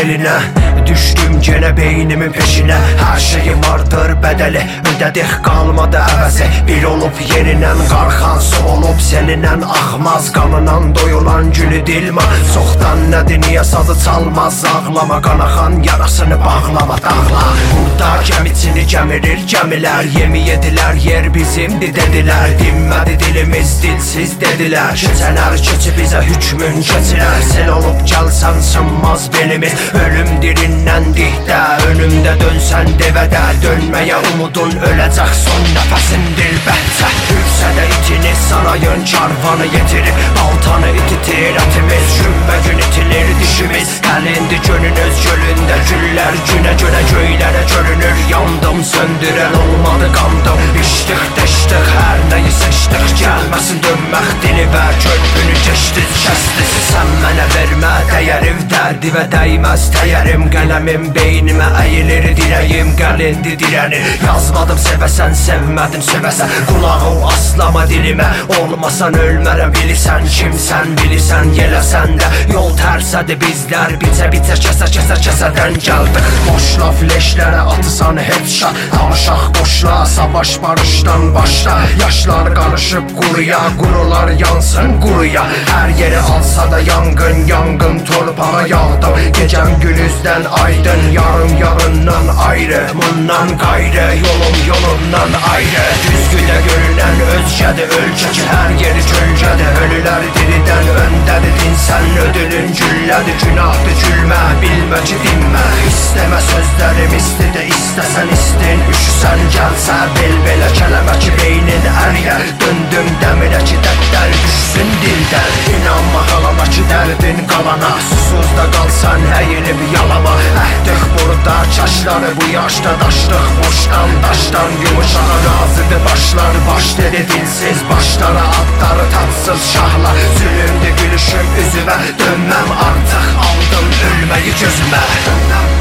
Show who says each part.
Speaker 1: elinə. Düşdüm genə beynimin peşinə. Hər şeyim vardır bədəli, ödədik qalmadı əvəzi. Bir olub yenindən qarxan su olub seninlə axmaz. Qanınan doyulan gülü dilma, çoxdan nədir niyə sazı çalmaz. Ağlama qanaxan yarasını bağlama dağla. Burada gəmiçini gəmirir gəmilər, yemi yedilər yer bizimdir dedilər. Dinmədi dilimiz dilsiz dedilər. Keçələr keçi bizə hükmün keçilər. Sel olub gəlsən sınmaz belimiz. Ölüm dirindən dihdə, önümdə dönsən devədə. Dönməyə umudun öləcək son nəfəsindir bəhcə. Hürsədə itini sarayın karvanı yetirib, baltanı ititir ətimiz. Günbə gün itilir dişimiz. Gəlindi gönünüz gölündə güllər, günə görə göylərə görünür. Yandım söndürən olmadı qandım, içdik deşdik hər nəyi seçdik. Gəlməsin dönmək dili və körpünü keçdiz kəsdiz. Sən mənə vermə dəyərim, dərdi və dəyməz təyərim. Qələmim beynimə əyilir dirəyim, gəlindi dirənir. Yazmadım sevəsən, sevmədim sevəsən. Qulağı aslama dilimə, olmasan ölmərəm bilirsən. Kimsən bilirsən, yeləsən də yol tərsədir bizlər. Bicə kəsə-kəsə-kəsədən gəldik. Boşla fleşlərə atısan headshot, danışaq boşla, savaş barışdan başla. Yaşlar qarışıb quruya, qurular yansın quruya. Hər yeri alsa da yangın, yangın torpağa yağdım. Gecəm günüzdən aydın, yarım yarından ayrı. Bundan qayrı, yolum yolundan ayrı. Düzgüdə görünən özgədir ölkə ki, hər yeri kölgədir. Ölülər diridən öndədir, dinsən ödülün güllədir. Günahdır gülmə, bilmə ki dinmə. İstəmə sözlərim istidə, istəsən istin. Üşüsən gəlsə bel-belə kələmə ki beynin əriyə. Döndüm dəmirə ki dəddər düşsün dildən. İnanma qalama ki dərdin qalana, susuz da qalsan əyilib yalama. Əhdik burada çaşları, bu yaşda daşdıq boşdan daşdan. Yumuşağa razıdır başlar, baş dedi dilsiz başlara. Adları tatsız şahla, zülümdü gülüşüm üzümə. Dönməm artıq, aldım ölməyi gözümə.